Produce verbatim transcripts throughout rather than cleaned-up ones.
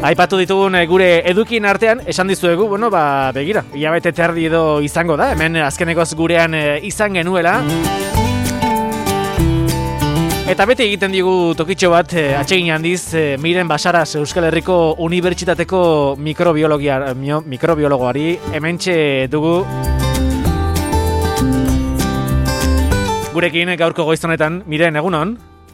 Aipatu ditugun gure edukin artean, esan dizuegu, bueno, ba, begira, hilabete terdi edo izango da, hemen azkenekoz gurean izan genuela. Eta beti egiten digu tokitxo bat, atsegin handiz, Miren Basaras Euskal Herriko Unibertsitateko mikrobiologia, mikrobiologoari hementxe dugu. Gurekin gaurko goizonetan, Miren, egunon?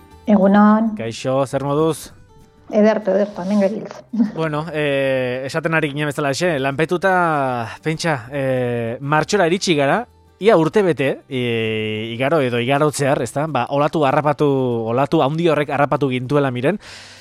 Egunon. Kaixo, zer moduz? Ederto, ederto, hemen geriltz. Bueno, eh, esaten ari ginen bezala exe, lanpetuta, pentsa, eh, martxora iritsi gara, ia urte bete, e, igaro edo igarotzear, ezta? Ba, olatu harrapatu, olatu handi horrek harrapatu gintuela Miren,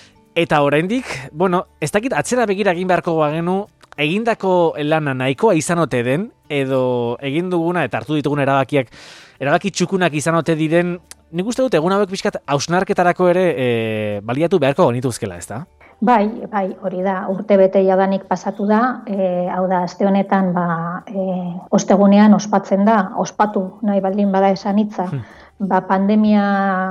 eta oraindik, bueno, ez dakit atzera begira egin beharko bagenu, egindako lana nahikoa izan ote den, edo egin duguna eta hartu ditugun erabakiak, erabaki txukunak izan ote diren, nik uste dut egun hauek pixkat hausnarketarako ere e, baliatu beharko genituzkela, ez da? Bai, bai, hori da, urte bete jadanik pasatu da, e, hau da, aste honetan, ba, e, ostegunean ospatzen da, ospatu nahi baldin bada esan hitza, hmm. ba, pandemia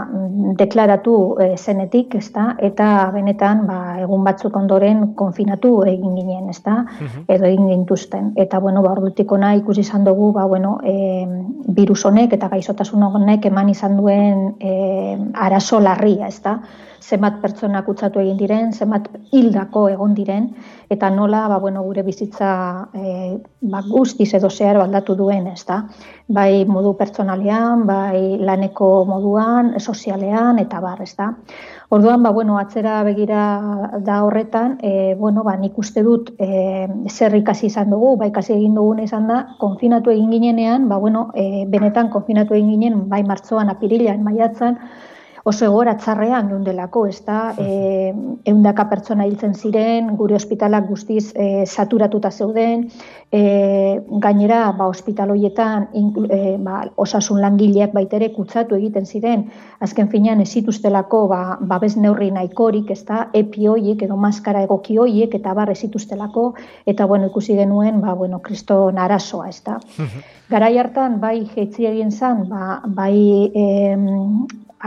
deklaratu e, zenetik, ez da, eta benetan, ba, egun batzuk ondoren konfinatu egin ginen, ez da, hmm. edo egin gintuzten. Eta, bueno, ba, ordutik ona ikusi izan dugu, ba, bueno, e, virus honek eta gaixotasun honek eman izan duen e, arazo larria, ez da, zenbat pertsonak kutsatu egin diren, zenbat hildako egon diren, eta nola ba, bueno, gure bizitza e, ba, guztiz edo zehar aldatu duen, ez da? Bai modu pertsonalean, bai laneko moduan, sozialean, eta bar, ez da? Orduan, ba, bueno, atzera begira da horretan, e, bueno, ba, nik uste dut e, zer ikasi izan dugu, ba, ikasi egin dugun izan da, konfinatu egin ginenean, ba, bueno, e, benetan konfinatu egin ginen, bai martxoan, apirilean, maiatzan, oso egora txarrean geundelako, ez da, e, ehundaka pertsona hiltzen ziren, gure ospitalak guztiz e, saturatuta zeuden, e, gainera, ba, ospital horietan e, ba, osasun langileak baitere kutsatu egiten ziren, azken finean ez zituztelako ba, babes neurri nahikorik, ez da, epi horiek edo maskara egoki horiek, eta bar ez zituztelako, eta bueno, ikusi genuen, ba, bueno, kriston arazoa, ez da. Garai hartan, bai, jeitzi egin zen, ba, bai, em,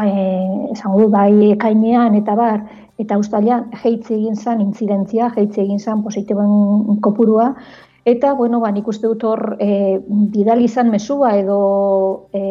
esan du, bai ekainean eta bar, eta uztailean jeitzi egin zen intzidentzia, jeitzi egin zen positiboen kopurua, eta, bueno, ba, nik uste dut hor e, bidali izan mezua edo e,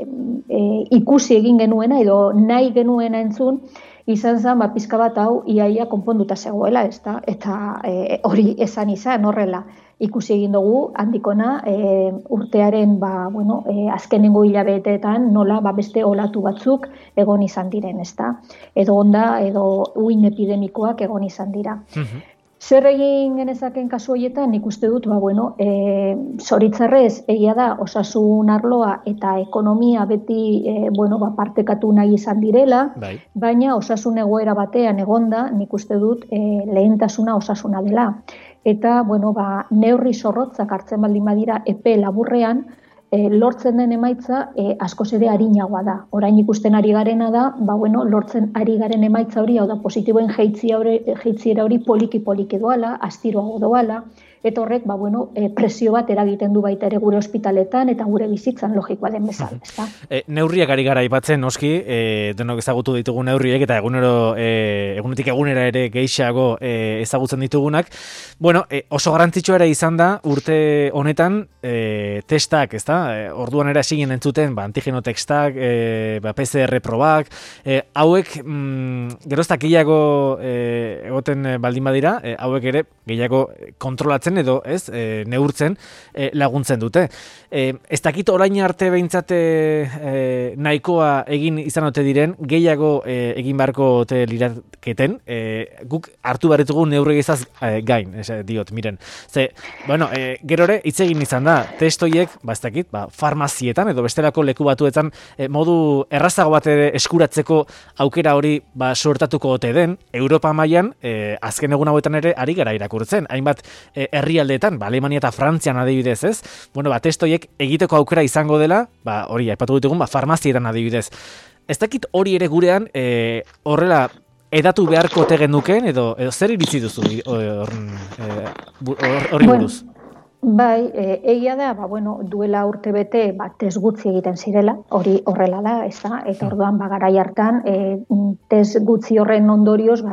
e, ikusi egin genuena edo nahi genuena entzun, izan zen, ba, pizka bat hau iaia konponduta zegoela, ez da? Eta e, hori esan izan horrela. Ikusi egin dugu, handikona, e, urtearen ba, bueno, e, azkenengo hilabeteetan nola ba, beste olatu batzuk egon izan diren, ez da? Edo onda, edo uin epidemikoak egon izan dira. Mm-hmm. Zer egin genezaken kasu horietan, nik uste dut, ba, bueno, e, zoritzarrez, egia da, osasun arloa eta ekonomia beti e, bueno, ba, partekatu nahi izan direla, bai. Baina osasun egoera batean egonda, nik uste dut, e, lehentasuna osasuna dela. Eta, bueno, ba, neurri zorrotzak hartzen baldin badira epe laburrean, e, lortzen den emaitza e, askoz ere arinagoa da. Orain ikusten ari garena da, ba, bueno, lortzen ari garen emaitza hori, hau da, positiboen jeitziera hori poliki-poliki doala, astiroago doala, eta horrek, ba, bueno, e, presio bat eragiten du baita ere gure ospitaletan eta gure bizitzan logikoa den bezala, ezta? E, neurriak ari gara aipatzen, noski, e, denok ezagutu ditugu neurriek eta egunero, e, egunetik egunera ere gehiago e, ezagutzen ditugunak. Bueno, e, oso garrantzitsua ere izan da urte honetan e, testak, ezta? E, orduan ere hasi ginen entzuten, ba, antigeno testak, e, ba, P C R probak, e, hauek mm, geroztak gehiago e, egoten baldin badira, e, hauek ere gehiago kontrolatzen edo ez, e, neurtzen e, laguntzen dute. E, ez dakit orain arte behintzate e, nahikoa egin izan ote diren, gehiago e, egin beharko ote liraketen, e, guk hartu barritugu neurri izaz e, gain, ez, diot, Miren. Ze, bueno, e, gerore, hitz egin izan da, testoiek, ba, ez dakit, ba, farmazietan edo bestelako leku batuetan e, modu errazago bat ere eskuratzeko aukera hori ba, sortatuko ote den, Europa mailan e, azken egun hauetan ere ari gara irakurtzen, hainbat e, herrialdeetan, ba, Alemania eta Frantzian adibidez, ez? Bueno, ba, testoiek egiteko aukera izango dela, ba, hori, aipatu ditugun, ba, farmazietan adibidez. Ez dakit hori ere gurean, e, horrela, edatu beharko tegen duken, edo, edo zer iritzi duzu horri buruz? Bai, e, egia da, ba, bueno, duela urte bete ba, test gutxi egiten zirela, hori horrela da, ez da, eta orduan ba, garai hartan, e, test gutxi horren ondorioz, ba,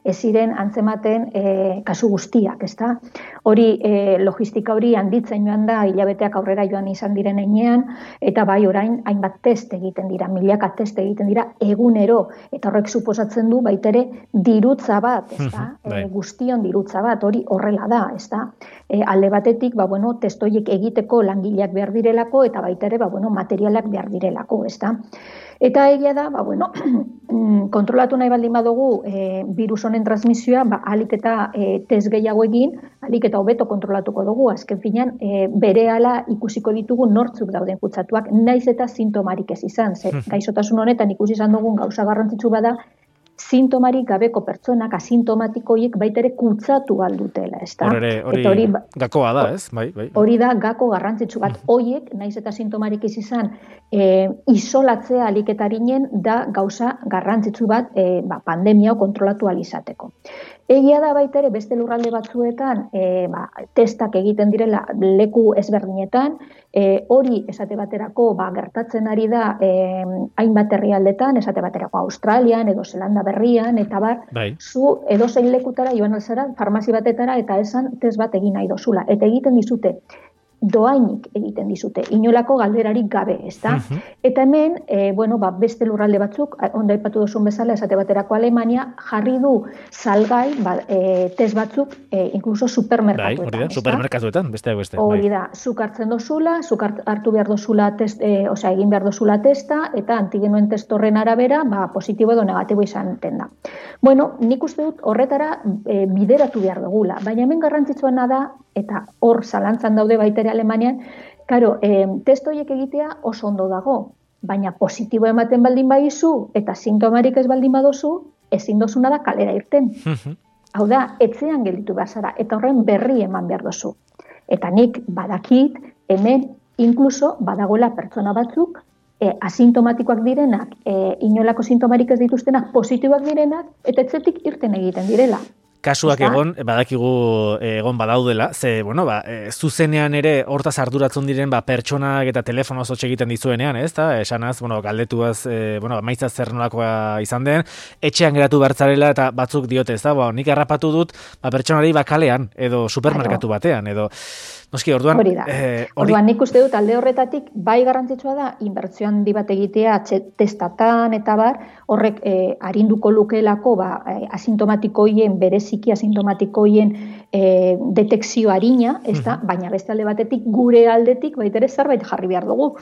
ez ziren antzematen e, kasu guztiak, ezta? Hori, e, logistika hori handitzen joan da, hilabeteak aurrera joan izan diren heinean, eta bai orain hainbat test egiten dira, milaka test egiten dira egunero, eta horrek suposatzen du baitere dirutza bat, ezta? E, guztion dirutza bat, hori horrela da, ezta? E, alde batetik, ba, bueno, test horiek egiteko langileak behar direlako, eta baitere, ba, bueno, materialak behar direlako, ezta? Eta egia da, ba, bueno, kontrolatu nahi baldin badugu e, virus honen transmisioa, ba, alik eta e, test gehiago egin, alik eta hobeto kontrolatuko dugu, azken finean, e, berehala ikusiko ditugu nortzuk dauden kutsatuak, naiz eta sintomarik ez izan, ze gaixotasun honetan ikusi izan dugun gauza garrantzitsu bada, sintomarik gabeko pertsonak asintomatikoiek baitere kutsatu aldutela, ezta? Hori, hori, hori gakoa da, ez? Bai, bai. Hori da gako garrantzitsu bat. Hoiek, naiz eta sintomarik ez izan, e, isolatzea aliketaringen da gauza garrantzitsu bat e, ba, pandemia kontrolatu alizateko. Egia da baita ere beste lurralde batzuetan e, ba, testak egiten direla leku ezberdinetan, e, hori esate baterako ba, gertatzen ari da e, hainbat herrialdetan, esate baterako Australian edo Zelanda berrian, eta bar, bai. Zu edozein lekutara joan alzara, farmazi batetara eta esan test bat egin nahi dozula. Eta egiten dizute, doainik egiten dizute, inolako galderarik gabe, ezta? Uh-huh. Eta hemen, e, bueno, ba, beste lurralde batzuk, onda aipatu duzun bezala, esate baterako Alemania, jarri du salgai, ba, e, test batzuk, e, inkluso supermerkatuetan. Bai, hori da, supermerkatuetan, besteak beste. Hori da, zuk hartzen dozula, zuk hartu behar dozula test, e, osea, egin behar dozula testa, eta antigenoen test horren arabera, ba, positibo edo negatibo izan da. Bueno, nik uste dut horretara e, bideratu behar dugula, baina hemen garrantzitsuena da, eta hor zalantzan daude baitere Alemanian, karo, eh, test horiek egitea oso ondo dago, baina positibo ematen baldin badizu, eta sintomarik ez baldin badozu, ezin dozuna da kalera irten. Hau da, etxean gelditu behar zara, eta horren berri eman behar dozu. Eta nik badakit, hemen inkluso badagoela pertsona batzuk, e, asintomatikoak direnak, e, inolako sintomarik ez dituztenak, positiboak direnak, eta etxetik irten egiten direla. Kasuak egon, badakigu egon badaudela, ze, bueno, ba, e, zuzenean ere hortaz arduratzen diren ba, pertsonak eta telefonoz hotx egiten dizuenean, ez da? Esanaz, bueno, galdetuaz, e, bueno, maitza zer nolakoa izan den, etxean geratu bertzarela eta batzuk diote, ez da? Ba, nik harrapatu dut, ba, pertsonari bakalean, edo supermerkatu batean, edo... Noski, orduan... Hori da. Eh, ori... Orduan, nik uste dut alde horretatik, bai garrantzitsua da, inbertzio handi bat egitea testatan eta bar, horrek eh, arinduko lukeelako ba, eh, asintomatikoien, bereziki asintomatikoien eh, detekzio harina, ez da, uh-huh. Baina beste alde batetik, gure aldetik, baitere zerbait jarri behar dugu.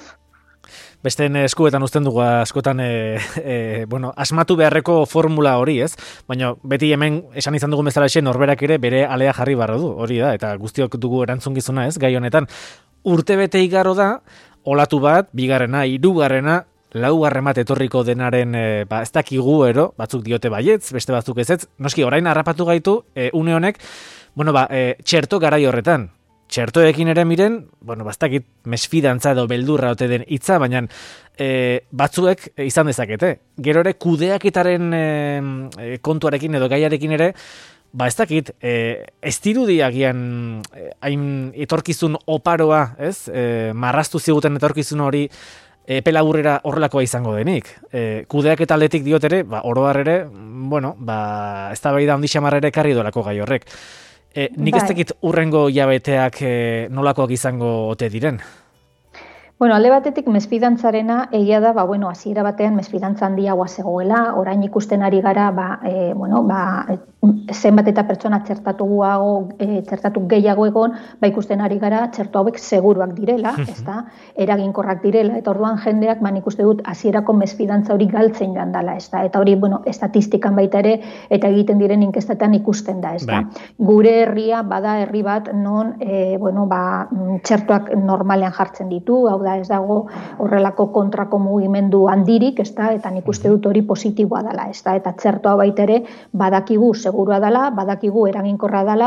Besteen eskuetan uzten dugu askotan e, e, bueno, asmatu beharreko formula hori, ez? Baina beti hemen esan izan dugun bezala esan norberak ere bere alea jarri barro du, hori da, eta guztiok dugu erantzungizuna, ez? Gai honetan, urte bete igaro da, olatu bat, bigarrena, hirugarrena, laugarren bat etorriko denaren, e, ba, ez dakigu ero, batzuk diote baietz, beste batzuk ez ez, noski orain harrapatu gaitu, e, une honek, bueno, ba, e, txerto garai horretan, txertoekin ere miren, bueno, bastakit mesfidantza edo beldurra ote den hitza, baina e, batzuek izan dezakete. Gero ere kudeaketaren e, kontuarekin edo gaiarekin ere, ba ez dakit, e, ez dirudiagian hain etorkizun oparoa, ez? E, marraztu ziguten etorkizun hori epe laburrera horrelakoa izango denik. E, kudeaketa aldetik diot ere, ba, oroar ere, bueno, ba, ez da bai da ondixamar ere karri dolako gai horrek. E, nik ez dakit urrengo jabeteak e, nolakoak izango ote diren? Bueno, alde batetik mesfidantzarena egia da, ba, bueno, hasiera batean mesfidantza handiagoa zegoela, orain ikusten ari gara, ba, e, bueno, ba, zenbat eta pertsona txertatuago, e, txertatu gehiago egon, ba, ikusten ari gara txerto hauek seguruak direla, ezta, eraginkorrak direla, eta orduan jendeak, ba, nik uste dut, hasierako mesfidantza hori galtzen joan dela, ezta, eta hori, bueno, estatistikan baita ere, eta egiten diren inkestetan ikusten da, ezta. Gure herria, bada herri bat, non, e, bueno, ba, txertoak normalean jartzen ditu, hau da, ez dago horrelako kontrako mugimendu handirik, ezta, eta nik uste dut hori positiboa dela, ezta, eta txertoa baita ere badakigu segurua dela, badakigu eraginkorra dela,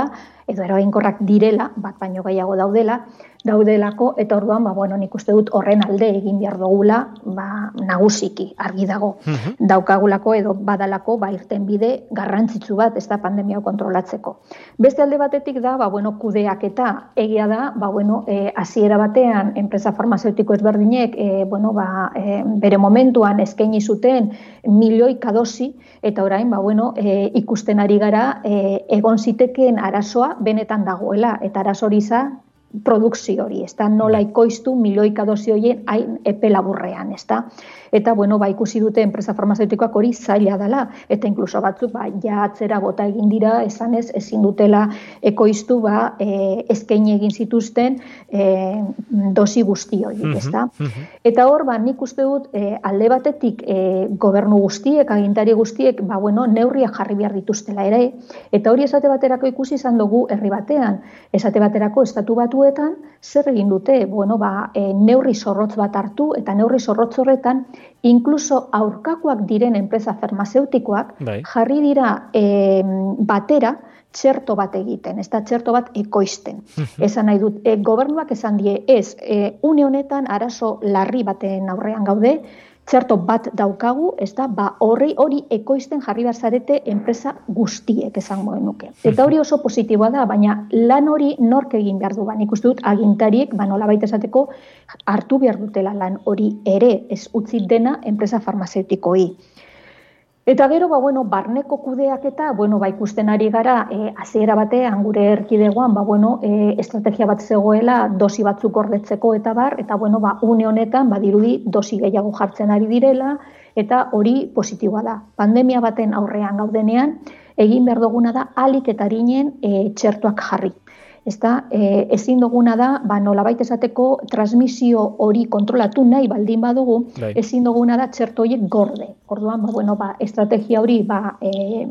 edo eraginkorrak direla, bat baino gehiago daudela, daudelako, eta orduan, ba, bueno, nik uste dut horren alde egin behar dugula, ba, nagusiki, argi dago, uh-huh. daukagulako edo badalako, ba, irten bide garrantzitsu bat, ez da pandemia kontrolatzeko. Beste alde batetik da, ba, bueno, kudeak eta egia da, ba, bueno, e, hasiera batean, enpresa farmazeutiko ezberdinek, e, bueno, ba, e, bere momentuan eskaini zuten milioika dosi, eta orain, ba, bueno, e, ikusten ari gara, e, egon zitekeen arazoa benetan dagoela, eta arazo hori za, produkzio hori, ez da, nola ikoiztu milioika dosi horien hain epe laburrean, ez da. Eta, bueno, ba, ikusi dute enpresa farmazeutikoak hori zaila dela, eta inkluso batzuk, ba, ja atzera bota egin dira, esan ez, ezin dutela ekoiztu, ba, e, eskaini egin zituzten e, dosi guzti hori, ez da. Eta hor, ba, nik uste dut, e, alde batetik e, gobernu guztiek, agintari guztiek, ba, bueno, neurriak jarri behar dituztela ere, eta hori esate baterako ikusi izan dugu herri batean, esate baterako estatu batuetan, zer egin dute, bueno, ba, e, neurri zorrotz bat hartu, eta neurri zorrotz horretan, inkluso aurkakoak diren enpresa farmazeutikoak bai. Jarri dira e, batera txerto bat egiten, ez da txerto bat ekoizten. Esan nahi dut, e, gobernuak esan die, ez, e, une honetan arazo larri baten aurrean gaude, txerto bat daukagu, ez da, ba, horri hori ekoizten jarri behar zarete enpresa guztiek esango genuke. Eta hori oso positiboa da, baina lan hori nork egin behar du, ba, nik uste dut agintariek, ba, nolabait esateko, hartu behar dutela lan hori ere, ez utzi dena enpresa farmazeutikoi. Eta gero, ba, bueno, barneko kudeak eta, bueno, ba, ikusten ari gara, e, hasiera batean gure erkidegoan, ba, bueno, e, estrategia bat zegoela, dosi batzuk gordetzeko eta bar, eta, bueno, ba, une honetan, ba, dirudi dosi gehiago jartzen ari direla, eta hori positiboa da. Pandemia baten aurrean gaudenean, egin behar duguna da, alik eta arinen e, txertuak jarri. Ezta, e, ezin duguna da, ba, nolabait esateko transmisio hori kontrolatu nahi baldin badugu, Dai. ezin duguna da txerto horiek gorde. Orduan, ba, bueno, ba, estrategia hori, ba, e,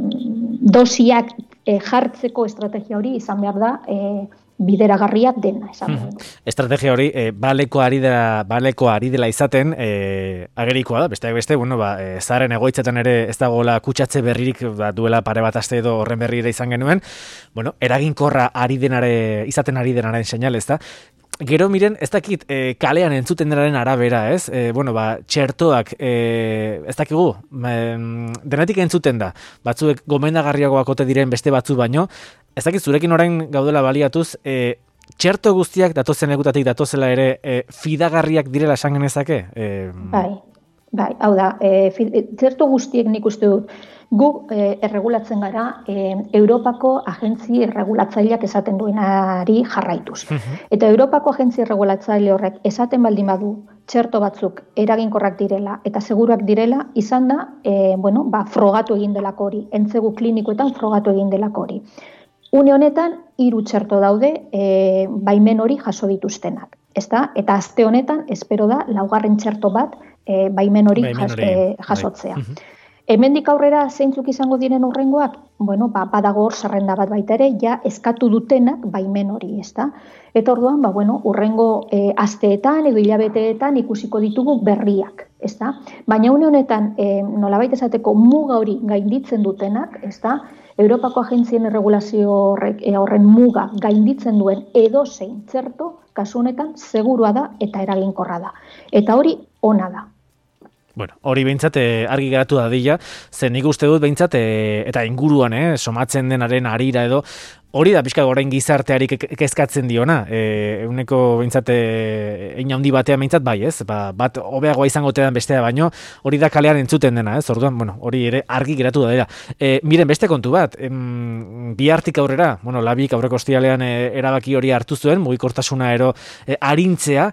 dosiak e, jartzeko estrategia hori izan behar da, e, bideragarria dena, esan hmm. Estrategia hori, e, baleko ari dela, baleko ari dela izaten, e, agerikoa da, besteak beste, bueno, ba, e, zaren egoitzetan ere ez dagoela kutsatze berririk, ba, duela pare bat aste edo horren berri ere izan genuen, bueno, eraginkorra ari denare, izaten ari denaren seinale, ez da? Gero miren, ez dakit e, kalean entzuten denaren arabera, ez? E, bueno, ba, txertoak, e, ez dakigu, e, denetik entzuten da, batzuek gomendagarriagoak ote diren beste batzu baino, ez dakit zurekin orain gaudela baliatuz, e, txerto guztiak datozen egutatik datozela ere e, fidagarriak direla esan genezake? E, bai, bai, hau da, e, txerto guztiek nik uste dut, gu e, erregulatzen gara e, Europako agentzi erregulatzaileak esaten duenari jarraituz. Uh-huh. Eta Europako agentzi erregulatzaile horrek esaten baldin badu txerto batzuk eraginkorrak direla eta seguruak direla, izan da, e, bueno, ba, frogatu egin delako hori, entzegu klinikoetan frogatu egin delako hori. Une honetan, hiru txerto daude e, baimen hori jaso dituztenak. Ezta? Eta aste honetan, espero da, laugarren txerto bat e, baimen hori jas, e, jasotzea. Bai. Uh-huh. Hemendik aurrera zeintzuk izango diren hurrengoak, bueno, ba, badago hor zerrenda bat baita ere, ja eskatu dutenak baimen hori, ezta? Eta orduan, ba, bueno, hurrengo e, asteetan edo hilabeteetan ikusiko ditugu berriak, ezta? Baina une honetan, e, nolabait esateko muga hori gainditzen dutenak, ezta? Europako agentzien erregulazio horrek, e, horren muga gainditzen duen edozein txerto, kasu honetan segurua da eta eraginkorra da. Eta hori ona da. Bueno, hori behintzat eh, argi geratu dadila, zen nik uste dut behintzat, eh, eta inguruan, eh, somatzen denaren arira edo, hori da pixka orain gizarteari kezkatzen diona, eh, euneko behintzat eh, ein handi batean behintzat bai, ez? Ba, bat hobeagoa izango tean bestea baino, hori da kalean entzuten dena, ez? Orduan, bueno, hori ere argi geratu dadila. Eh, miren, beste kontu bat, em, bi hartik aurrera, bueno, labik aurreko ostialean eh, erabaki hori hartu zuen, mugikortasuna ero eh, arintzea,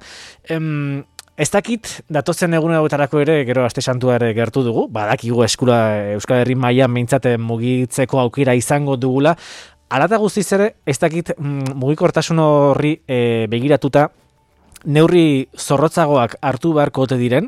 em, ez dakit, datozen egun egotarako ere, gero aste santua ere gertu dugu, badakigu eskura Euskal Herri mailan behintzat mugitzeko aukera izango dugula, alata guztiz ere, ez dakit mugikortasun horri e, begiratuta, neurri zorrotzagoak hartu beharko ote diren,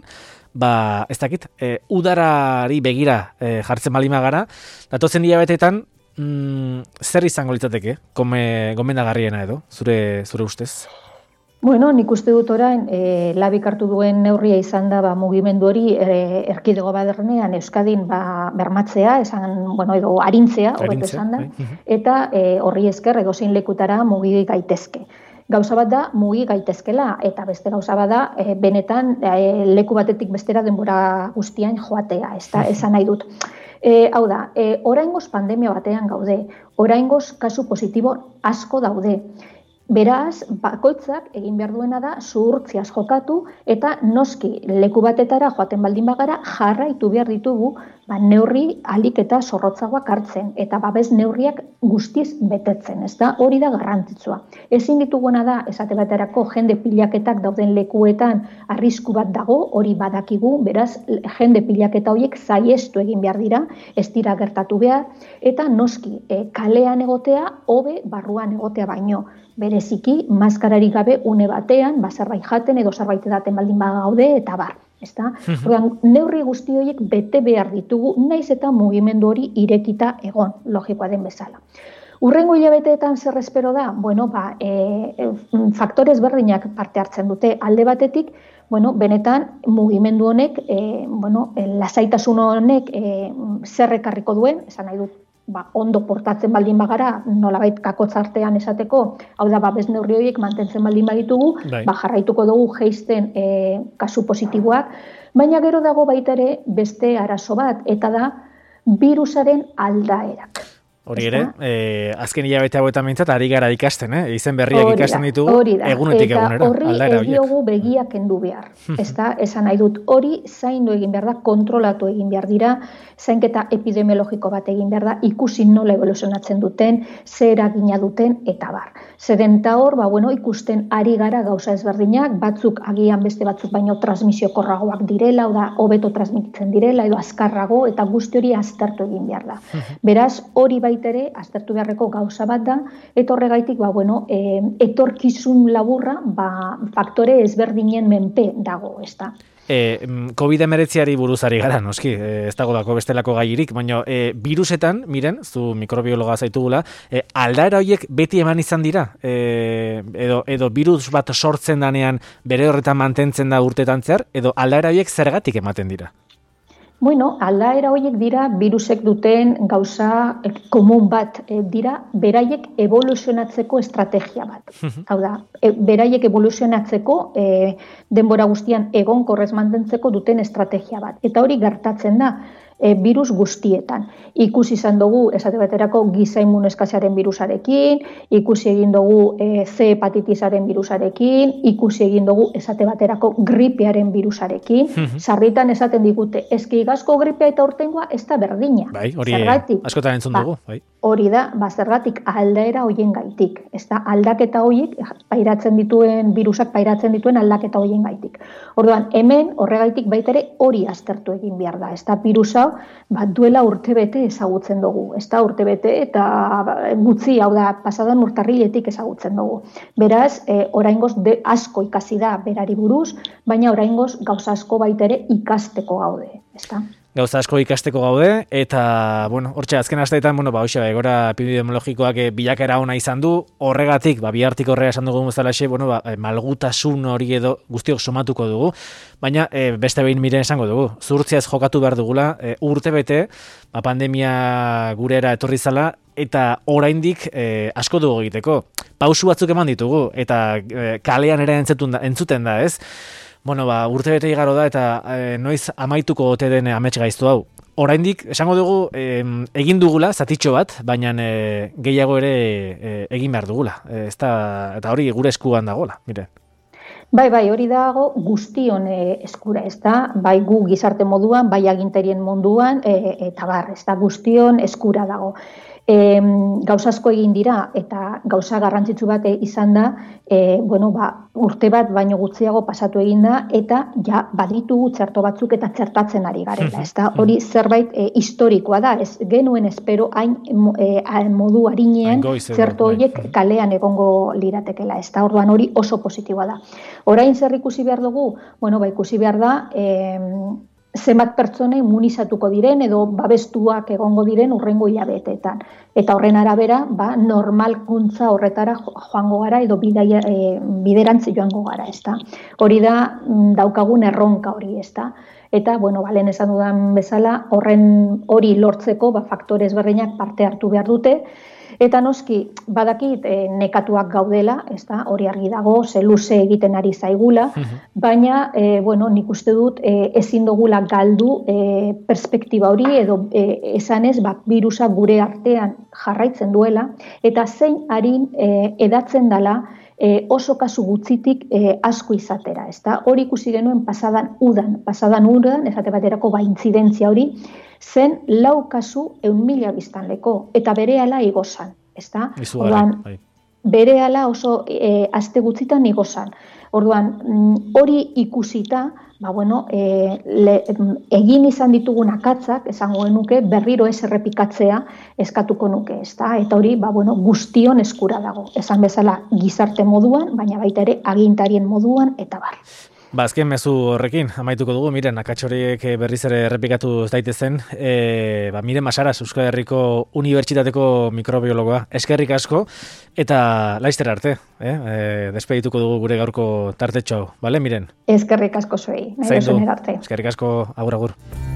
ba, ez dakit, e, udarari begira e, jartzen balima gara, datozen hilabetetan, mm, zer izango litzateke, gomendagarriena edo, zure, zure ustez? Bueno, nik uste dut orain, e, labik hartu duen neurria izan da, ba, mugimendu hori e, erkidego badernean Euskadin ba, bermatzea, esan, bueno, edo arintzea, hobeto esan da, eta e, horri esker edozein lekutara mugi gaitezke. Gauza bat da, mugi gaitezkela, eta beste gauza bat da, e, benetan e, leku batetik bestera denbora guztian joatea, ez da, esan nahi dut. E, hau da, e, oraingoz pandemia batean gaude, oraingoz kasu positibo asko daude. Beraz, bakoitzak egin behar duena da zuhurtziaz jokatu eta noski leku batetara joaten baldin bagara jarraitu behar ditugu ba, neurri alik eta zorrotzagoak hartzen eta babes neurriak guztiz betetzen, ez da? Hori da garrantzitsua. Ezin dituguna da, esate baterako jende pilaketak dauden lekuetan arrisku bat dago, hori badakigu, beraz, jende pilaketa horiek saiestu egin behar dira, ez dira gertatu behar, eta noski e, kalean egotea, hobe barruan egotea baino. Bereziki, maskararik gabe une batean, ba, zerbait jaten edo zerbait edaten baldin bagaude eta bar. Ezta? Orduan, neurri guzti horiek bete behar ditugu, naiz eta mugimendu hori irekita egon, logikoa den bezala. Urrengo hilabeteetan zer espero da? Bueno, ba, e, e, faktore ezberdinak parte hartzen dute. Alde batetik, bueno, benetan mugimendu honek, e, bueno, lasaitasun honek e, zer ekarriko duen, esan nahi dut, ba, ondo portatzen baldin bagara, nolabait kakotz artean esateko, hau da, babes neurri horiek mantentzen baldin baditugu, ba, jarraituko dugu jeisten e, kasu positiboak, baina gero dago baita ere beste arazo bat, eta da virusaren aldaerak. Hori ere, eh, azken hilabete hauetan mintzat, ari gara ikasten, eh? Izen berriak ikasten ditugu, egunetik egunera. Eta horri ediogu begiak kendu behar. Ez da, esan nahi dut, hori zaindu egin behar da, kontrolatu egin behar dira, zainketa epidemiologiko bat egin behar da, ikusi nola evoluzionatzen duten, zer eragina duten, eta bar. Zeren ta hor, ba, bueno, ikusten ari gara gauza ezberdinak, batzuk agian beste batzuk baino transmisiokorragoak direla, oda, hobeto transmititzen direla, edo azkarrago, eta guzti hori aztertu egin behar da. Beraz, hori baitere, aztertu beharreko gauza bat da, eta horregaitik, ba, bueno, e, etorkizun laburra, ba, faktore ezberdinen menpe dago, ez da. E, covid hemeretziari buruzari gara, noski, e, ez dago dako bestelako gairik, baina e, virusetan, miren, zu mikrobiologa zaitugula, e, aldaera horiek beti eman izan dira? E, edo, edo virus bat sortzen danean bere horretan mantentzen da urtetan zehar, edo aldaera horiek zergatik ematen dira? Bueno, aldaera horiek dira virusek duten gauza eh, komun bat eh, dira, beraiek evoluzionatzeko estrategia bat. Hau da, e, beraiek evoluzionatzeko eh, denbora guztian egonkorrez mantentzeko duten estrategia bat. Eta hori gertatzen da, e, virus guztietan. Ikusi izan dugu, esate baterako, giza immunoeskasiaren virusarekin, ikusi egin dugu e, C hepatitisaren virusarekin, ikusi egin dugu, esate baterako, gripearen virusarekin. Sarritan esaten digute, eski igazko gripea eta urtengoa ez da berdina. Bai, hori askotan entzun dugu. Bai. Hori da, ba, zergatik aldaera hoien gaitik. Ez da, aldaketa horiek, pairatzen dituen, virusak pairatzen dituen aldaketa hoien gaitik. Orduan, hemen horregaitik baitere hori aztertu egin behar da. Ez da, virus hau, ba, duela urtebete ezagutzen dugu. Ez da, urtebete eta gutxi, hau da, pasadan urtarriletik ezagutzen dugu. Beraz, e, oraingoz de asko ikasi da berari buruz, baina oraingoz gauza asko baitere ikasteko gaude. Ez da? Gauza asko ikasteko gaude, eta, bueno, hortxe, azken asteetan, bueno, ba, hoxe, egora epidemiologikoak bilakera ona izan du, horregatik, ba, bihartik horrega esan dugu bezalaxe, bueno, ba, malgutasun hori edo guztiok somatuko dugu, baina e, beste behin miren esango dugu, zuhurtziaz jokatu behar dugula, e, urte bete, ba, pandemia gurera etorri zala, eta oraindik e, asko dugu egiteko. Pausu batzuk eman ditugu, eta e, kalean ere entzuten da, entzuten da, ez? Bueno, ba, urte bete igaro da eta e, noiz amaituko ote den amets gaiztu hau. Oraindik, esango dugu, e, egin dugula, zatitxo bat, baina e, gehiago ere e, egin behar dugula. E, ez da, eta hori gure eskuan dagoela, mire. Bai, bai, hori dago guztion e, eskura, ez da, bai gu gizarte moduan, bai agintarien munduan, e, eta bar, ez da, guztion eskura dago. E, gauza asko egin dira eta gauza garrantzitsu bat izan da, e, bueno, ba, urte bat baino gutxiago pasatu egin da eta ja baditugu txerto batzuk eta txertatzen ari garela. Ez da, hori zerbait e, historikoa da, ez genuen espero hain e, modu harinean txerto horiek kalean egongo liratekela. Ez da, orduan hori oso positiboa da. Orain zer ikusi behar dugu? Bueno, ba, ikusi behar da, e, zenbat pertsona immunizatuko diren edo babestuak egongo diren urrengo hilabeteetan. Eta horren arabera, ba, normalkuntza horretara joango gara edo bidaia, e, biderantzi joango gara, ezta. Hori da daukagun erronka hori, ezta. Eta, bueno, balen esan dudan bezala, horren hori lortzeko ba, faktore ezberdinak parte hartu behar dute. Eta noski, badakit e, nekatuak gaudela, ezta, hori argi dago, ze luze egiten ari zaigula, baina, e, bueno, nik uste dut e, ezin dugula galdu e, perspektiba hori edo e, esanez, ba, virusa gure artean jarraitzen duela, eta zein harin e, edatzen dela e, oso kasu gutxitik e, asko izatera, ezta? Hori ikusi genuen pasadan udan, pasadan udan, esate baterako ba intzidentzia hori, zen lau kasu ehun mila biztanleko, eta berehala igo zan, ezta? Orduan, berehala oso e, aste gutxitan igo zan. Orduan, hori ikusita, ba, bueno, e, le, egin izan ditugun akatzak, esango genuke, berriro ez errepikatzea eskatuko nuke, ezta? Eta hori, ba, bueno, guztion eskura dago. Esan bezala gizarte moduan, baina baita ere agintarien moduan, eta bar. Ba, azken mezu horrekin, amaituko dugu, miren, akatxoriek berriz ere errepikatu daitezen, e, ba, miren Masaras, Euskal Herriko Unibertsitateko mikrobiologoa, eskerrik asko, eta laizter arte, eh? e, despedituko dugu gure gaurko tartetxo, bale, miren? Eskerrik asko zuei, nahi duzuen arte. Eskerrik asko, agur, agur.